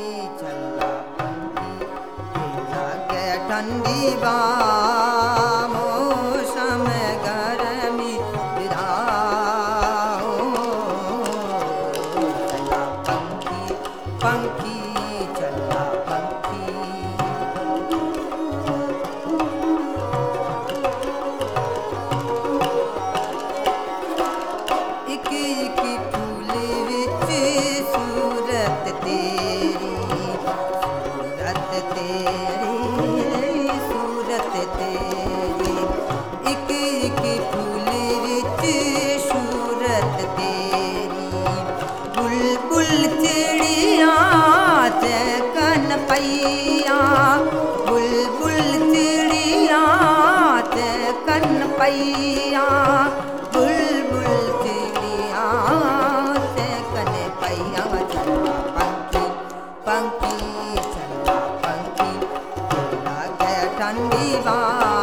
चला लागे ठंडी बा मौसम गर्मी विदाओ चला पंखी पंखी चला पंखी एक एक फूल विच सूरत तेरी सूरत तेरी एक एक फूल विच सूरत तेरी बुलबुल चिड़िया ते कन पैया बुलबुल चिड़िया ते कन पैया बुलबुल चिड़िया ते कन पैया चला पंखी पंखी चला पंखी लागे ठंडी बा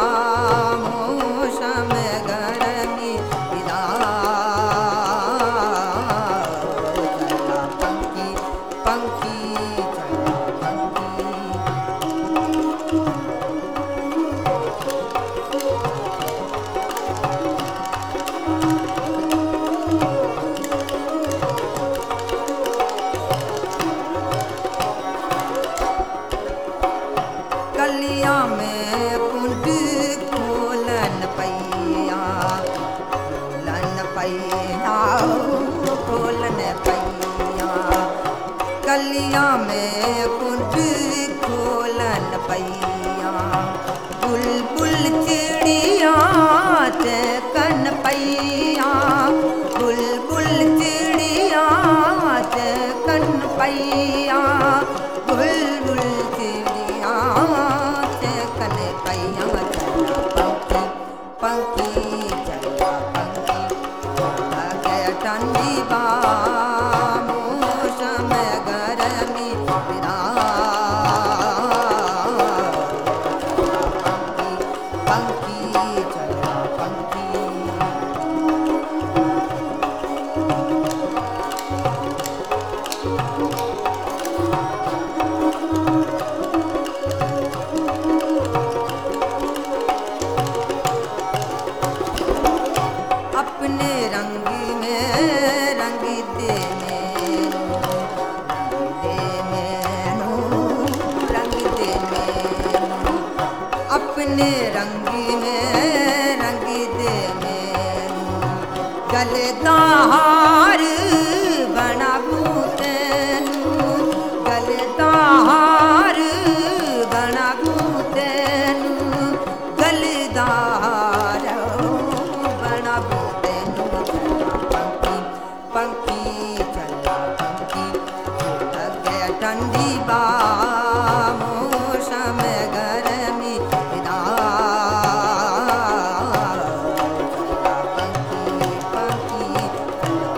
मौसम गर्मी विदाओ चला पंखी पंखी चला पंखी कलिया में कुंड खोलन पैया खोलन पैया कलिया में कुंड खोलन पैया बुलबुल चिड़िया ते कन पैया बुलबुल चिड़िया ते कन पैया बुलबुल चिड़िया ते कन पैया चला पंखी पंखी चला पंखी लागे ठंडी बा मौसम गर्मी विदाओ पंखी चला पंखी अपने रंग में रंग दे मैनू रंग दे मैनू अपने रंग में रंग दे मैनू गलदा हार बना तैनू गलदा हार बना तैनू गलदा हार बना तैनू चला पंखी चला पंखी लगे ठंडी बा मौसम गर्मी विदाओ चला पंखी पंखी चला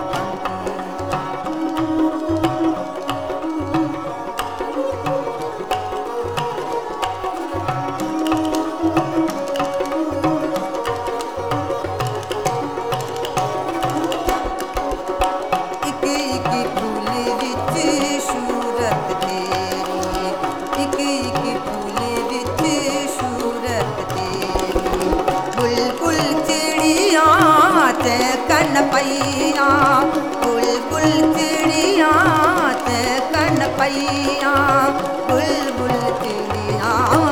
पंखी एक एक फूल विच सूरत तेरी एक एक फूल विच सूरत तेरी बुलबुल चिड़िया ते कन पैया बुलबुल चिड़िया ते कन पैया बुलबुल चिड़िया